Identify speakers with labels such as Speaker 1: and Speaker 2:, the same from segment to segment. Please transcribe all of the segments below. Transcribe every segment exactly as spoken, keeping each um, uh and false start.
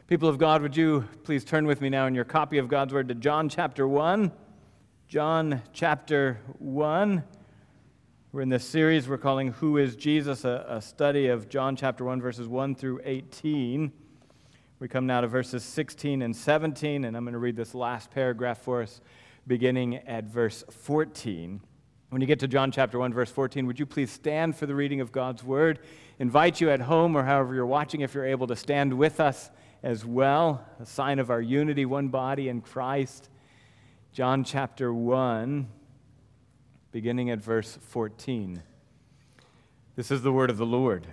Speaker 1: People of God, would you please turn with me now in your copy of God's Word to John chapter one. John chapter one. We're in this series we're calling Who is Jesus? A, a study of John chapter one, verses one through eighteen. We come now to verses sixteen and seventeen, and I'm going to read this last paragraph for us, beginning at verse fourteen. When you get to John chapter one, verse fourteen, would you please stand for the reading of God's Word? Invite you at home or however you're watching, if you're able to stand with us as well, a sign of our unity, one body in Christ. John chapter one, beginning at verse fourteen. This is the word of the Lord.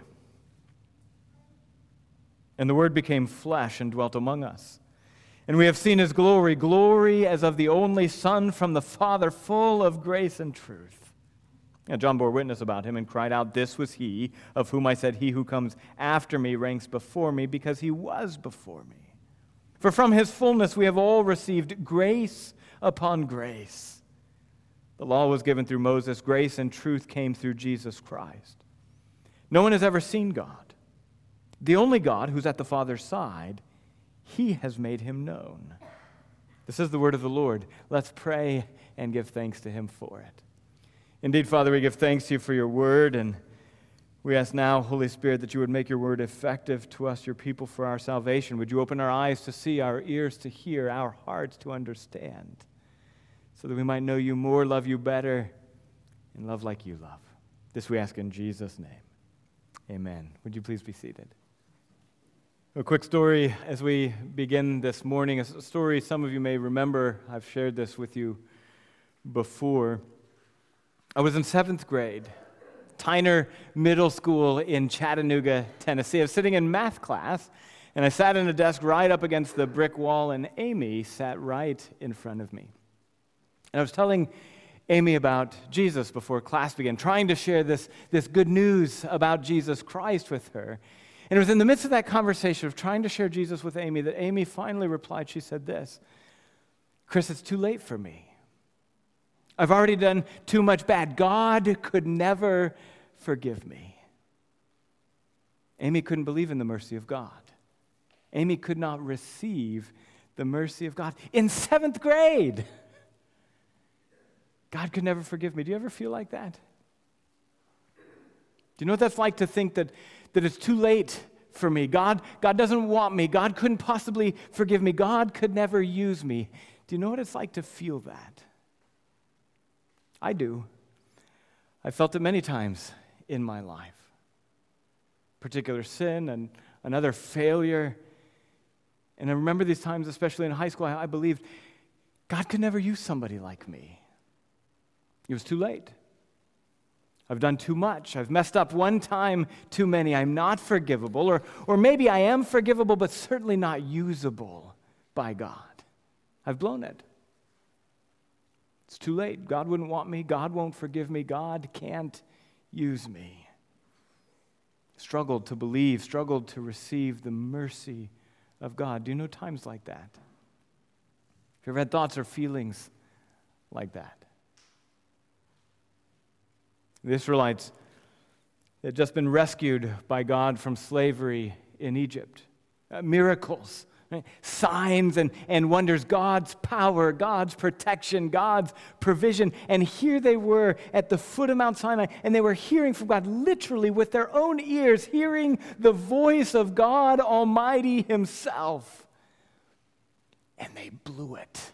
Speaker 1: And the Word became flesh and dwelt among us. And we have seen His glory, glory as of the only Son from the Father, full of grace and truth. And John bore witness about Him and cried out, "This was He, of whom I said, He who comes after me ranks before me, because He was before me. For from His fullness we have all received grace upon grace. The law was given through Moses, grace and truth came through Jesus Christ. No one has ever seen God. The only God who's at the Father's side, He has made Him known." This is the word of the Lord. Let's pray and give thanks to Him for it. Indeed, Father, we give thanks to You for Your word, and we ask now, Holy Spirit, that You would make Your word effective to us, Your people, for our salvation. Would You open our eyes to see, our ears to hear, our hearts to understand, so that we might know You more, love You better, and love like You love. This we ask in Jesus' name. Amen. Would you please be seated? A quick story as we begin this morning, a story some of you may remember. I've shared this with you before. I was in seventh grade, Tyner Middle School in Chattanooga, Tennessee. I was sitting in math class, and I sat in a desk right up against the brick wall, and Amy sat right in front of me. And I was telling Amy about Jesus before class began, trying to share this, this good news about Jesus Christ with her. And it was in the midst of that conversation of trying to share Jesus with Amy that Amy finally replied. She said this, "Chris, it's too late for me. I've already done too much bad. God could never forgive me." Amy couldn't believe in the mercy of God. Amy could not receive the mercy of God. In seventh grade, God could never forgive me. Do you ever feel like that? Do you know what that's like to think that, that it's too late for me? God, God doesn't want me. God couldn't possibly forgive me. God could never use me. Do you know what it's like to feel that? I do. I felt it many times in my life. Particular sin and another failure. And I remember these times, especially in high school, I, I believed God could never use somebody like me. It was too late. I've done too much. I've messed up one time too many. I'm not forgivable. Or, or maybe I am forgivable, but certainly not usable by God. I've blown it. It's too late. God wouldn't want me. God won't forgive me. God can't use me. Struggled to believe, struggled to receive the mercy of God. Do you know times like that? Have you ever had thoughts or feelings like that? The Israelites had just been rescued by God from slavery in Egypt. Uh, miracles, right? Signs and, and wonders, God's power, God's protection, God's provision. And here they were at the foot of Mount Sinai, and they were hearing from God literally with their own ears, hearing the voice of God Almighty Himself. And they blew it.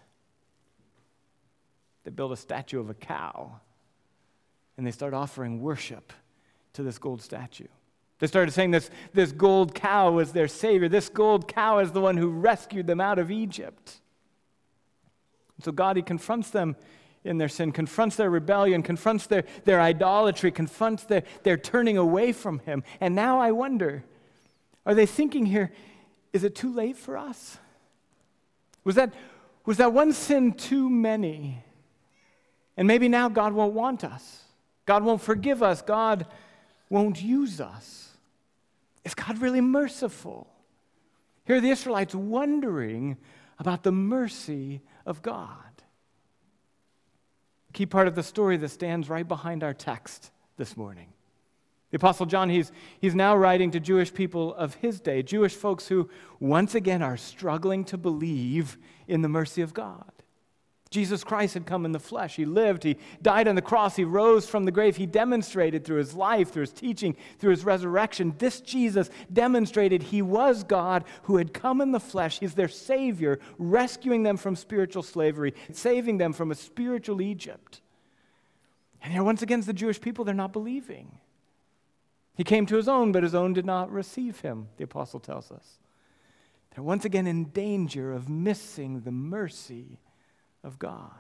Speaker 1: They built a statue of a cow. And they started offering worship to this gold statue. They started saying this, this gold cow was their Savior. This gold cow is the one who rescued them out of Egypt. And so God, He confronts them in their sin, confronts their rebellion, confronts their, their idolatry, confronts their, their turning away from Him. And now I wonder, are they thinking here, is it too late for us? Was that, was that one sin too many? And maybe now God won't want us. God won't forgive us. God won't use us. Is God really merciful? Here are the Israelites wondering about the mercy of God. A key part of the story that stands right behind our text this morning. The Apostle John, he's, he's now writing to Jewish people of his day, Jewish folks who once again are struggling to believe in the mercy of God. Jesus Christ had come in the flesh. He lived. He died on the cross. He rose from the grave. He demonstrated through his life, through his teaching, through his resurrection. This Jesus demonstrated he was God who had come in the flesh. He's their Savior, rescuing them from spiritual slavery, saving them from a spiritual Egypt. And here, once again, the Jewish people, they're not believing. He came to his own, but his own did not receive him, the apostle tells us. They're once again in danger of missing the mercy of God.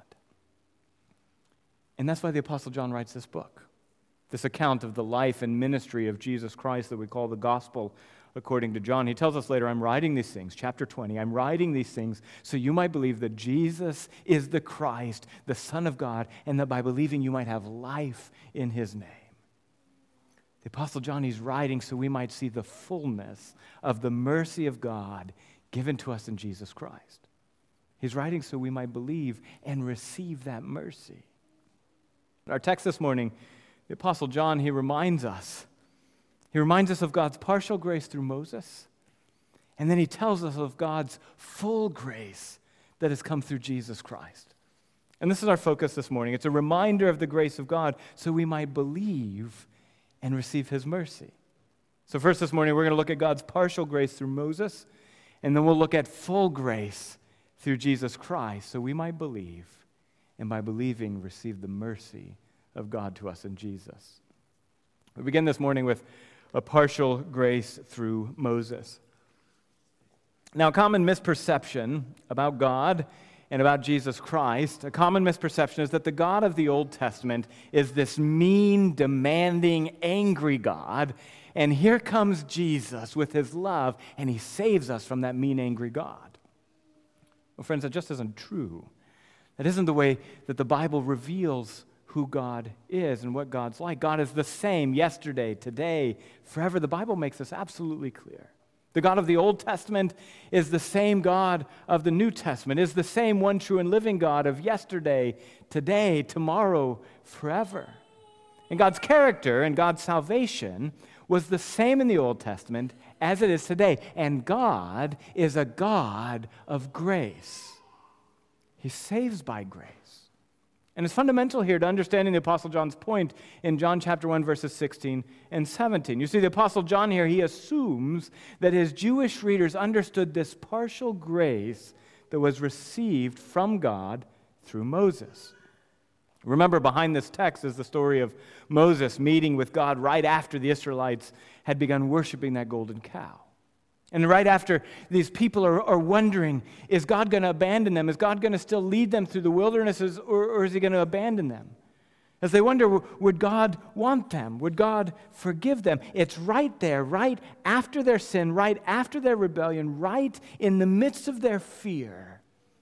Speaker 1: And that's why the Apostle John writes this book, this account of the life and ministry of Jesus Christ that we call the gospel according to John. He tells us later, I'm writing these things, chapter twenty, I'm writing these things so you might believe that Jesus is the Christ, the Son of God, and that by believing you might have life in his name. The Apostle John, he's writing so we might see the fullness of the mercy of God given to us in Jesus Christ. He's writing so we might believe and receive that mercy. In our text this morning, the Apostle John, he reminds us. He reminds us of God's partial grace through Moses, and then he tells us of God's full grace that has come through Jesus Christ. And this is our focus this morning. It's a reminder of the grace of God so we might believe and receive his mercy. So first this morning, we're going to look at God's partial grace through Moses, and then we'll look at full grace through Jesus Christ, so we might believe, and by believing, receive the mercy of God to us in Jesus. We begin this morning with a partial grace through Moses. Now, a common misperception about God and about Jesus Christ, a common misperception is that the God of the Old Testament is this mean, demanding, angry God, and here comes Jesus with his love, and he saves us from that mean, angry God. Well, friends, that just isn't true. That isn't the way that the Bible reveals who God is and what God's like. God is the same yesterday, today, forever. The Bible makes this absolutely clear. The God of the Old Testament is the same God of the New Testament, is the same one true and living God of yesterday, today, tomorrow, forever. And God's character and God's salvation was the same in the Old Testament as it is today. And God is a God of grace. He saves by grace. And it's fundamental here to understanding the Apostle John's point in John chapter one, verses sixteen and seventeen. You see, the Apostle John here, he assumes that his Jewish readers understood this partial grace that was received from God through Moses. Remember, behind this text is the story of Moses meeting with God right after the Israelites had begun worshiping that golden cow. And right after, these people are, are wondering, is God going to abandon them? Is God going to still lead them through the wildernesses, or, or is he going to abandon them? As they wonder, would God want them? Would God forgive them? It's right there, right after their sin, right after their rebellion, right in the midst of their fear,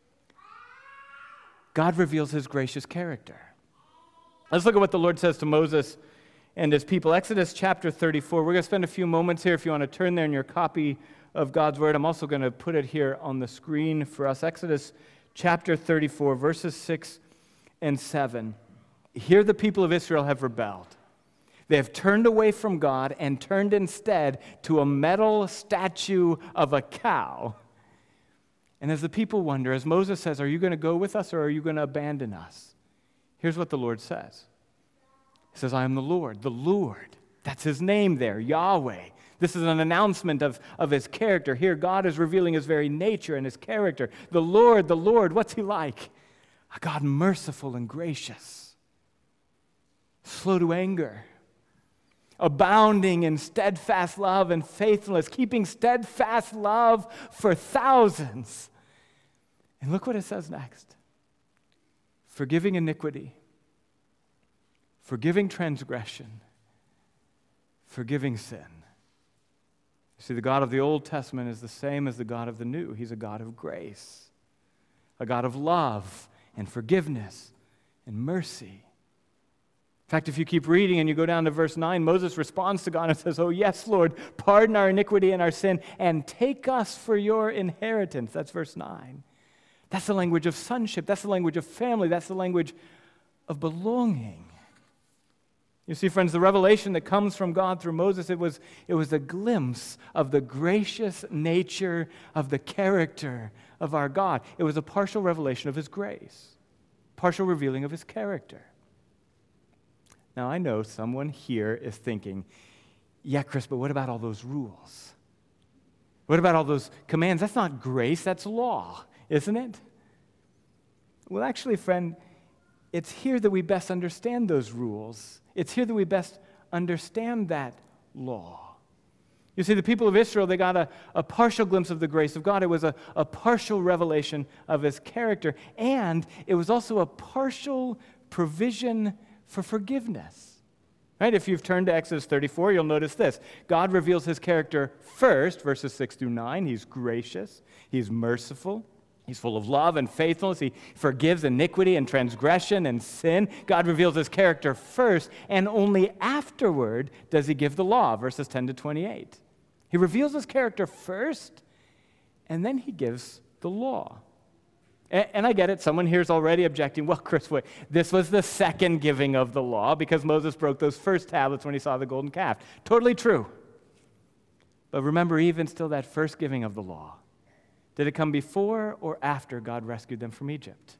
Speaker 1: God reveals his gracious character. Let's look at what the Lord says to Moses and his people. Exodus chapter thirty-four. We're going to spend a few moments here. If you want to turn there in your copy of God's Word, I'm also going to put it here on the screen for us. Exodus chapter thirty-four, verses six and seven. Here the people of Israel have rebelled. They have turned away from God and turned instead to a metal statue of a cow. And as the people wonder, as Moses says, are you going to go with us or are you going to abandon us? Here's what the Lord says. He says, I am the Lord. The Lord. That's his name there, Yahweh. This is an announcement of, of his character. Here, God is revealing his very nature and his character. The Lord, the Lord, what's he like? A God merciful and gracious, slow to anger, abounding in steadfast love and faithfulness, keeping steadfast love for thousands. And look what it says next. Forgiving iniquity, forgiving transgression, forgiving sin. See, the God of the Old Testament is the same as the God of the New. He's a God of grace, a God of love and forgiveness and mercy. In fact, if you keep reading and you go down to verse nine, Moses responds to God and says, oh yes, Lord, pardon our iniquity and our sin and take us for your inheritance. That's verse nine. That's the language of sonship. That's the language of family. That's the language of belonging. You see, friends, the revelation that comes from God through Moses, it was, it was a glimpse of the gracious nature of the character of our God. It was a partial revelation of his grace, partial revealing of his character. Now, I know someone here is thinking, yeah, Chris, but what about all those rules? What about all those commands? That's not grace, that's law, isn't it? Well, actually, friend, it's here that we best understand those rules. It's here that we best understand that law. You see, the people of Israel, they got a, a partial glimpse of the grace of God. It was a, a partial revelation of his character, and it was also a partial provision for forgiveness. Right? If you've turned to Exodus thirty-four, you'll notice this. God reveals his character first, verses six through nine. He's gracious. He's merciful. He's full of love and faithfulness. He forgives iniquity and transgression and sin. God reveals his character first, and only afterward does he give the law, verses ten to twenty-eight. He reveals his character first, and then he gives the law. And, and I get it. Someone here is already objecting, well, Chris, wait, this was the second giving of the law because Moses broke those first tablets when he saw the golden calf. Totally true. But remember, even still, that first giving of the law, did it come before or after God rescued them from Egypt?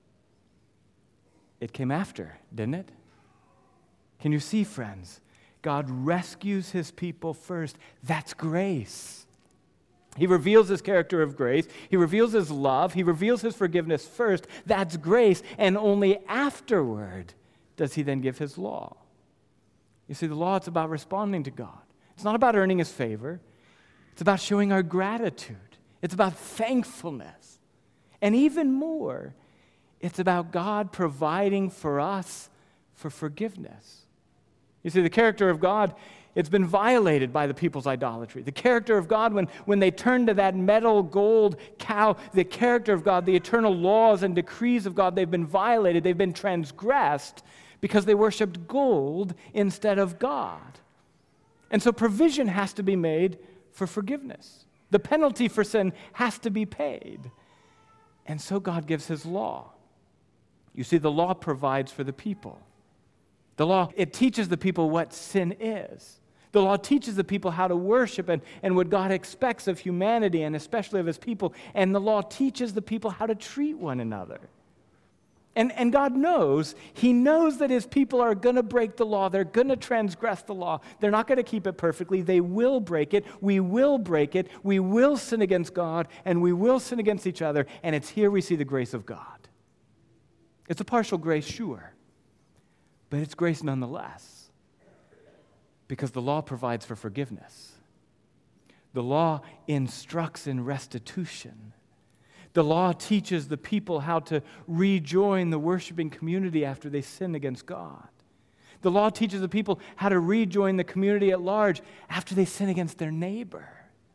Speaker 1: It came after, didn't it? Can you see, friends? God rescues his people first. That's grace. He reveals his character of grace. He reveals his love. He reveals his forgiveness first. That's grace. And only afterward does he then give his law. You see, the law, it's about responding to God. It's not about earning his favor. It's about showing our gratitude. It's about thankfulness. And even more, it's about God providing for us for forgiveness. You see, the character of God, it's been violated by the people's idolatry. The character of God, when, when they turned to that metal gold cow, the character of God, the eternal laws and decrees of God, they've been violated, they've been transgressed because they worshiped gold instead of God. And so provision has to be made for forgiveness. The penalty for sin has to be paid. And so God gives his law. You see, the law provides for the people. The law, it teaches the people what sin is. The law teaches the people how to worship and, and what God expects of humanity and especially of his people. And the law teaches the people how to treat one another. And, and God knows, he knows that his people are going to break the law. They're going to transgress the law. They're not going to keep it perfectly. They will break it. We will break it. We will sin against God, and we will sin against each other. And it's here we see the grace of God. It's a partial grace, sure, but it's grace nonetheless, because the law provides for forgiveness. The law instructs in restitution. The law teaches the people how to rejoin the worshiping community after they sin against God. The law teaches the people how to rejoin the community at large after they sin against their neighbor.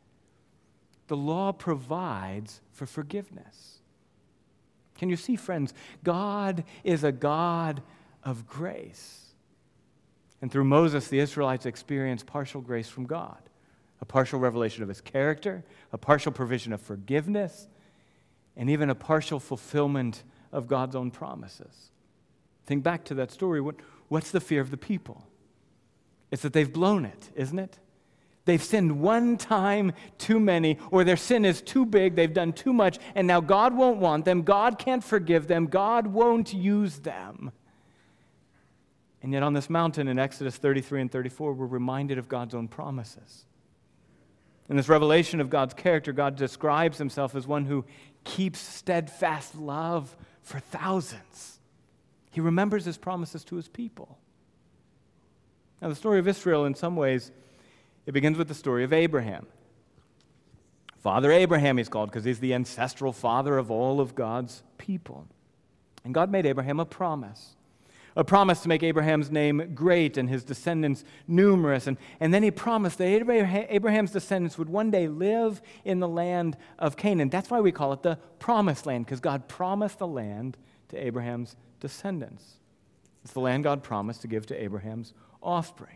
Speaker 1: The law provides for forgiveness. Can you see, friends? God is a God of grace. And through Moses, the Israelites experienced partial grace from God, a partial revelation of his character, a partial provision of forgiveness, and even a partial fulfillment of God's own promises. Think back to that story. What, what's the fear of the people? It's that they've blown it, isn't it? They've sinned one time too many, or their sin is too big, they've done too much, and now God won't want them, God can't forgive them, God won't use them. And yet on this mountain in Exodus thirty-three and thirty-four, we're reminded of God's own promises. In this revelation of God's character, God describes himself as one who keeps steadfast love for thousands. He remembers his promises to his people. Now, the story of Israel, in some ways, it begins with the story of Abraham. Father Abraham, he's called, because he's the ancestral father of all of God's people. And God made Abraham a promise. A promise to make Abraham's name great and his descendants numerous. And, and then he promised that Abraham, Abraham's descendants would one day live in the land of Canaan. That's why we call it the promised land, because God promised the land to Abraham's descendants. It's the land God promised to give to Abraham's offspring.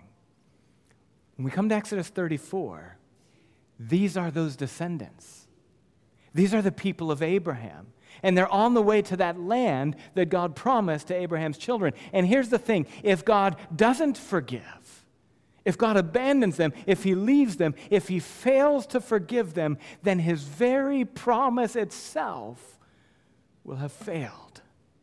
Speaker 1: When we come to Exodus thirty-four, these are those descendants. These are the people of Abraham. And they're on the way to that land that God promised to Abraham's children. And here's the thing, if God doesn't forgive, if God abandons them, if he leaves them, if he fails to forgive them, then his very promise itself will have failed.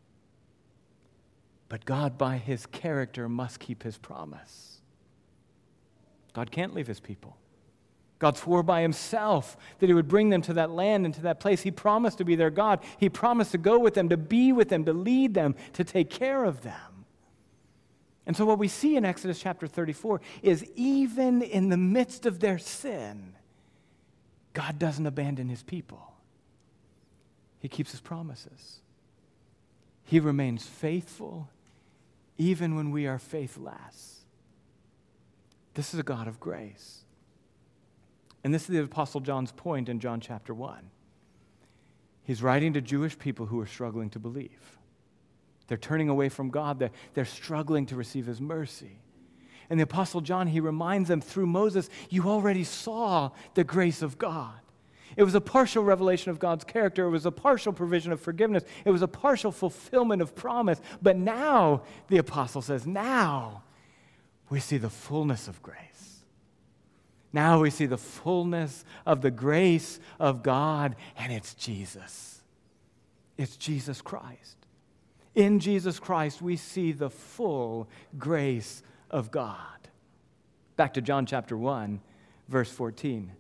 Speaker 1: But God, by his character, must keep his promise. God can't leave his people. God swore by himself that he would bring them to that land and to that place. He promised to be their God. He promised to go with them, to be with them, to lead them, to take care of them. And so what we see in Exodus chapter thirty-four is even in the midst of their sin, God doesn't abandon his people. He keeps his promises. He remains faithful even when we are faithless. This is a God of grace. And this is the Apostle John's point in John chapter one. He's writing to Jewish people who are struggling to believe. They're turning away from God. They're, they're struggling to receive his mercy. And the Apostle John, he reminds them through Moses, you already saw the grace of God. It was a partial revelation of God's character. It was a partial provision of forgiveness. It was a partial fulfillment of promise. But now, the apostle says, now we see the fullness of grace. Now we see the fullness of the grace of God, and it's Jesus. It's Jesus Christ. In Jesus Christ, we see the full grace of God. Back to John chapter one, verse fourteen.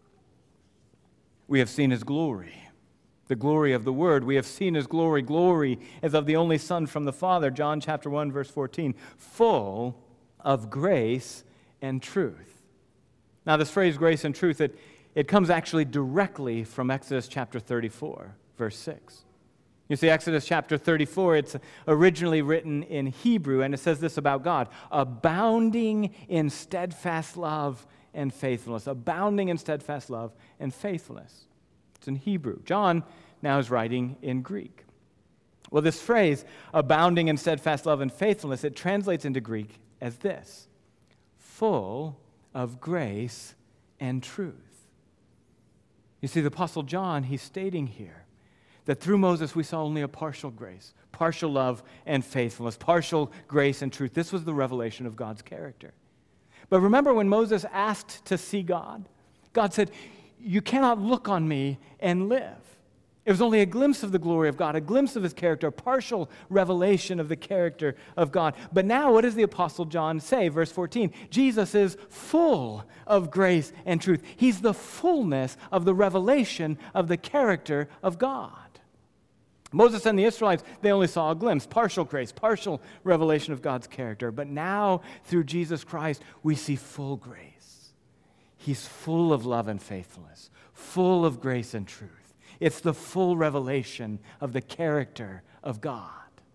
Speaker 1: We have seen his glory, the glory of the Word. We have seen his glory, glory as of the only Son from the Father. John chapter one, verse fourteen, full of grace and truth. Now, this phrase, grace and truth, it, it comes actually directly from Exodus chapter thirty-four, verse six. You see, Exodus chapter thirty-four, it's originally written in Hebrew, and it says this about God, abounding in steadfast love and faithfulness. Abounding in steadfast love and faithfulness. It's in Hebrew. John now is writing in Greek. Well, this phrase, abounding in steadfast love and faithfulness, it translates into Greek as this, full of grace and truth. You see, the Apostle John, he's stating here that through Moses we saw only a partial grace, partial love and faithfulness, partial grace and truth. This was the revelation of God's character. But remember when Moses asked to see God, God said, you cannot look on me and live. It was only a glimpse of the glory of God, a glimpse of his character, a partial revelation of the character of God. But now what does the Apostle John say? Verse fourteen, Jesus is full of grace and truth. He's the fullness of the revelation of the character of God. Moses and the Israelites, they only saw a glimpse, partial grace, partial revelation of God's character. But now, through Jesus Christ, we see full grace. He's full of love and faithfulness, full of grace and truth. It's the full revelation of the character of God.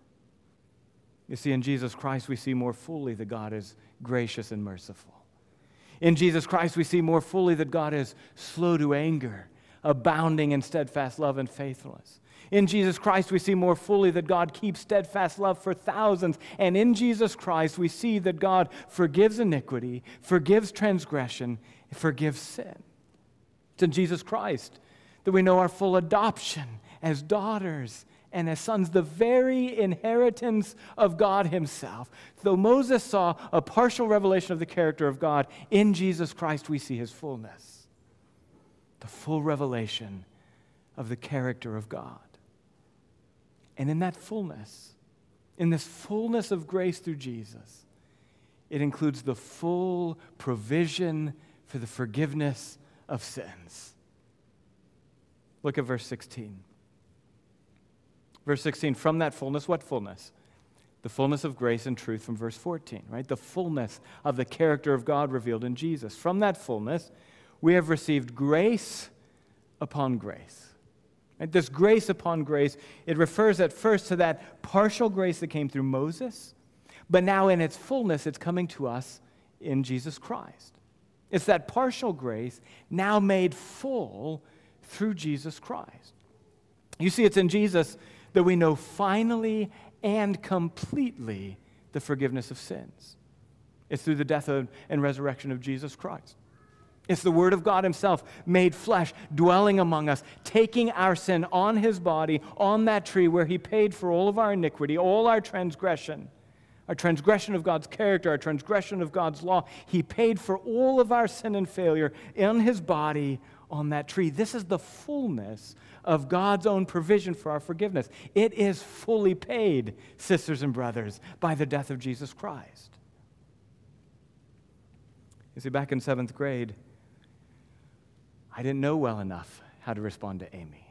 Speaker 1: You see, in Jesus Christ, we see more fully that God is gracious and merciful. In Jesus Christ, we see more fully that God is slow to anger, abounding in steadfast love and faithfulness. In Jesus Christ, we see more fully that God keeps steadfast love for thousands. And in Jesus Christ, we see that God forgives iniquity, forgives transgression, forgives sin. It's in Jesus Christ that we know our full adoption as daughters and as sons, the very inheritance of God himself. Though Moses saw a partial revelation of the character of God, in Jesus Christ we see his fullness, the full revelation of the character of God. And in that fullness, in this fullness of grace through Jesus, it includes the full provision for the forgiveness of sins. Look at verse sixteen. Verse sixteen, from that fullness, what fullness? The fullness of grace and truth from verse fourteen, right? The fullness of the character of God revealed in Jesus. From that fullness, we have received grace upon grace. Right? This grace upon grace, it refers at first to that partial grace that came through Moses, but now in its fullness, it's coming to us in Jesus Christ. It's that partial grace now made full through Jesus Christ. You see, it's in Jesus that we know finally and completely the forgiveness of sins. It's through the death of, and resurrection of Jesus Christ. It's the Word of God himself made flesh, dwelling among us, taking our sin on his body, on that tree where he paid for all of our iniquity, all our transgression, our transgression of God's character, our transgression of God's law. He paid for all of our sin and failure in his body on that tree. This is the fullness of God's own provision for our forgiveness. It is fully paid, sisters and brothers, by the death of Jesus Christ. You see, back in seventh grade, I didn't know well enough how to respond to Amy.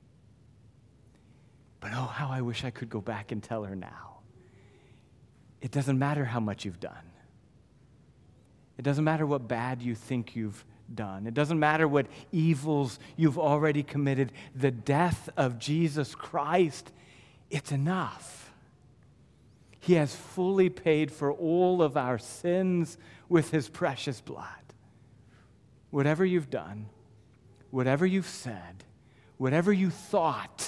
Speaker 1: But oh, how I wish I could go back and tell her now. It doesn't matter how much you've done. It doesn't matter what bad you think you've done. It doesn't matter what evils you've already committed. The death of Jesus Christ, it's enough. He has fully paid for all of our sins with his precious blood. Whatever you've done, whatever you've said, whatever you thought,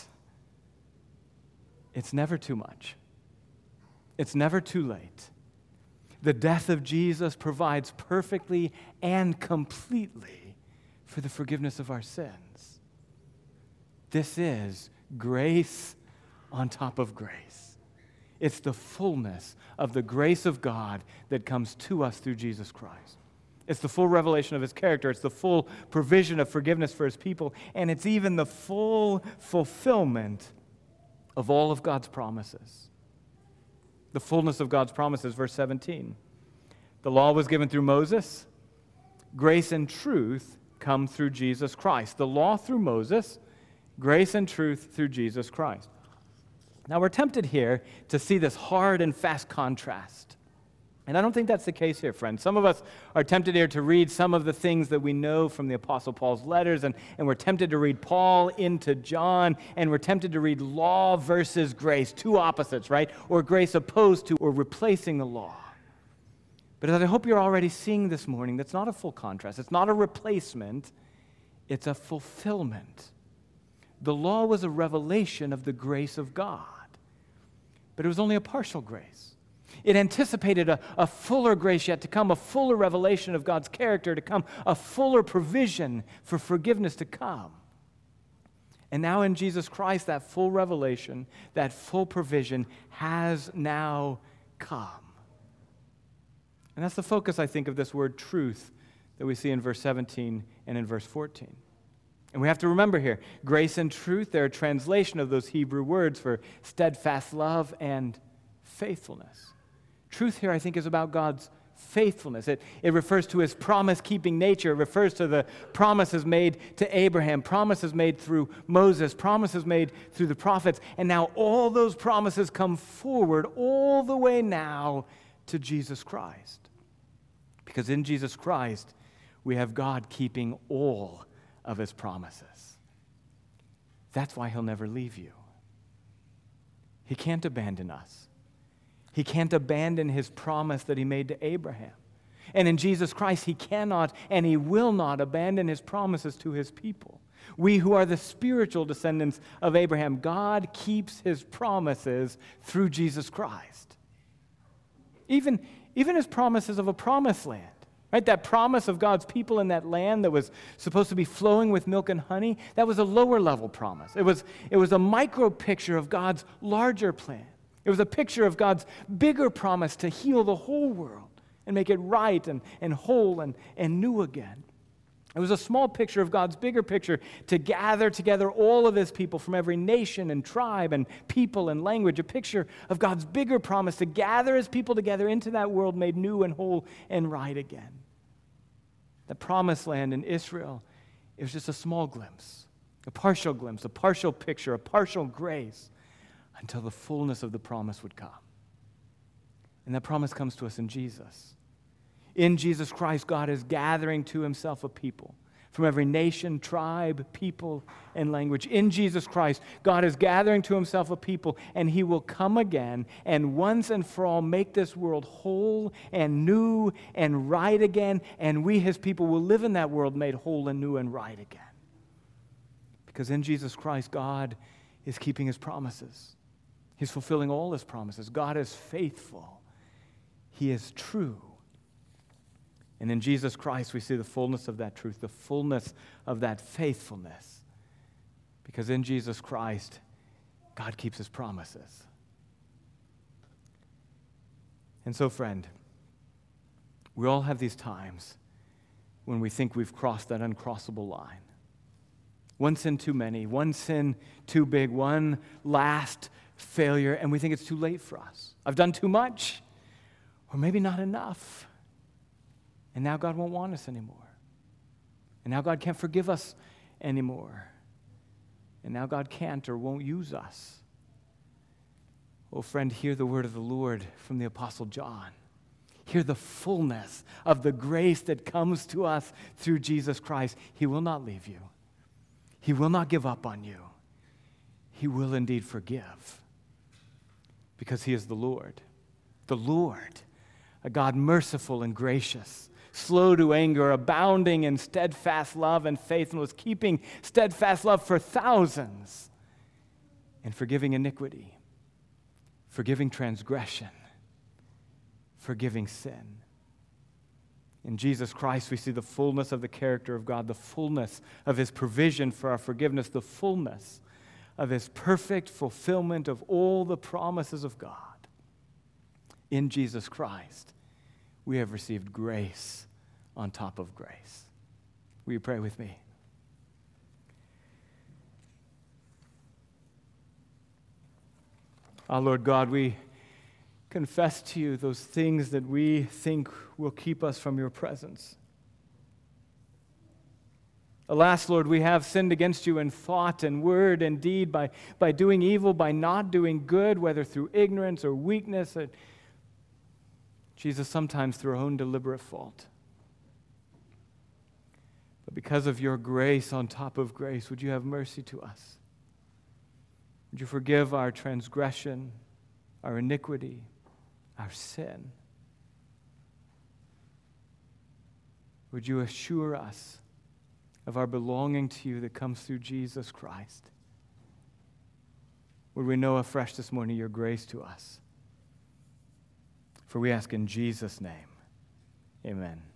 Speaker 1: it's never too much. It's never too late. The death of Jesus provides perfectly and completely for the forgiveness of our sins. This is grace on top of grace. It's the fullness of the grace of God that comes to us through Jesus Christ. It's the full revelation of his character. It's the full provision of forgiveness for his people. And it's even the full fulfillment of all of God's promises. The fullness of God's promises, verse seventeen. The law was given through Moses. Grace and truth come through Jesus Christ. The law through Moses, grace and truth through Jesus Christ. Now we're tempted here to see this hard and fast contrast. And I don't think that's the case here, friends. Some of us are tempted here to read some of the things that we know from the Apostle Paul's letters, and, and we're tempted to read Paul into John, and we're tempted to read law versus grace, two opposites, right? Or grace opposed to or replacing the law. But as I hope you're already seeing this morning, that's not a full contrast. It's not a replacement. It's a fulfillment. The law was a revelation of the grace of God, but it was only a partial grace. It anticipated a, a fuller grace yet to come, a fuller revelation of God's character to come, a fuller provision for forgiveness to come. And now in Jesus Christ, that full revelation, that full provision has now come. And that's the focus, I think, of this word truth that we see in verse seventeen and in verse fourteen. And we have to remember here, grace and truth, they're a translation of those Hebrew words for steadfast love and faithfulness. Truth here, I think, is about God's faithfulness. It, it refers to his promise-keeping nature. It refers to the promises made to Abraham, promises made through Moses, promises made through the prophets. And now all those promises come forward all the way now to Jesus Christ. Because in Jesus Christ, we have God keeping all of his promises. That's why he'll never leave you. He can't abandon us. He can't abandon his promise that he made to Abraham. And in Jesus Christ, he cannot and he will not abandon his promises to his people. We who are the spiritual descendants of Abraham, God keeps his promises through Jesus Christ. Even, even his promises of a promised land. Right? That promise of God's people in that land that was supposed to be flowing with milk and honey, that was a lower level promise. It was, it was a micro picture of God's larger plan. It was a picture of God's bigger promise to heal the whole world and make it right and, and whole and, and new again. It was a small picture of God's bigger picture to gather together all of his people from every nation and tribe and people and language, a picture of God's bigger promise to gather his people together into that world made new and whole and right again. The promised land in Israel, it was just a small glimpse, a partial glimpse, a partial picture, a partial grace, until the fullness of the promise would come. And that promise comes to us in Jesus. In Jesus Christ, God is gathering to himself a people from every nation, tribe, people, and language. In Jesus Christ, God is gathering to himself a people, and he will come again and once and for all make this world whole and new and right again, and we, his people, will live in that world made whole and new and right again. Because in Jesus Christ, God is keeping his promises. He's fulfilling all his promises. God is faithful. He is true. And in Jesus Christ, we see the fullness of that truth, the fullness of that faithfulness. Because in Jesus Christ, God keeps his promises. And so, friend, we all have these times when we think we've crossed that uncrossable line. One sin too many, one sin too big, one last failure, and we think it's too late for us. I've done too much, or maybe not enough. And now God won't want us anymore. And now God can't forgive us anymore. And now God can't or won't use us. Oh, friend, hear the word of the Lord from the Apostle John. Hear the fullness of the grace that comes to us through Jesus Christ. He will not leave you. He will not give up on you. He will indeed forgive. Because he is the Lord. The Lord, a God merciful and gracious, slow to anger, abounding in steadfast love and faithfulness, keeping steadfast love for thousands, and forgiving iniquity, forgiving transgression, forgiving sin. In Jesus Christ, we see the fullness of the character of God, the fullness of his provision for our forgiveness, the fullness of his perfect fulfillment of all the promises of God. In Jesus Christ, we have received grace on top of grace. Will you pray with me? Our Lord God, we confess to you those things that we think will keep us from your presence. Alas, Lord, we have sinned against you in thought and word and deed, by, by doing evil, by not doing good, whether through ignorance or weakness, or, Jesus, sometimes through our own deliberate fault. But because of your grace on top of grace, would you have mercy to us? Would you forgive our transgression, our iniquity, our sin? Would you assure us of our belonging to you that comes through Jesus Christ? Would we know afresh this morning your grace to us? For we ask in Jesus' name, amen.